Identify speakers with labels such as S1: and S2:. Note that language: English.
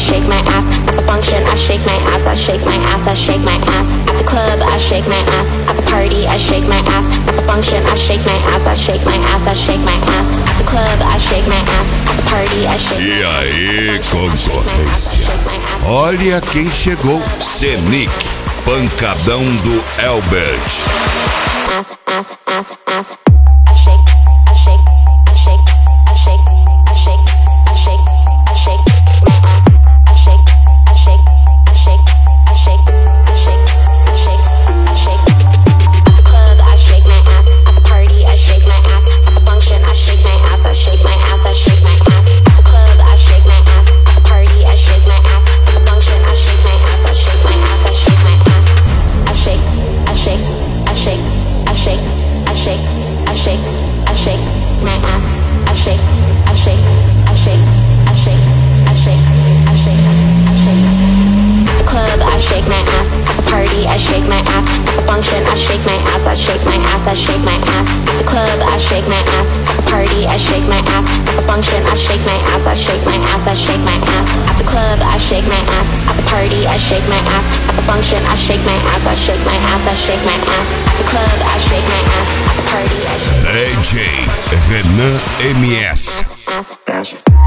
S1: shake my ass. At the function, I shake my ass. I shake my ass. I shake my ass. At the club, I shake my ass. At the party, I shake my ass. At the function, I shake my ass. I shake my ass. I shake my ass. At the club, I shake my ass. At the party, I shake my ass.
S2: E aí, concorrência? Olha quem chegou. Senic, pancadão do Elbert.
S1: Ass, ass, ass, ass. I shake, I shake, I shake, I shake, I shake, I shake, I shake my ass. I shake, I shake, I shake, I shake, I shake, I shake, I shake. At the club, I shake my ass. At the party, I shake my ass. At the function, I shake my ass. I shake my ass. I shake my ass. At the club, I shake my ass. At the party, I shake my ass. At the function, I shake my ass. I shake my ass. I shake my ass. I shake, I shake, I shake, I shake, I shake, I shake, I shake my ass. I shake, I shake, I shake, I shake, I shake, I shake, I shake. At the club, I shake my ass. At the party, I shake my ass. At the function, I shake my ass. I shake my ass. I shake my ass. At the club, I shake my ass. At the party, I shake my ass. At the function, I shake my ass. I shake my ass. I shake my ass. At the club, I shake my ass. At the party, I shake my ass. At the function, I shake my ass. I shake my ass. I shake my ass. At the club, I shake my ass. At the party, I shake my ass.
S2: DJ Renan MS.
S1: Ass, ass.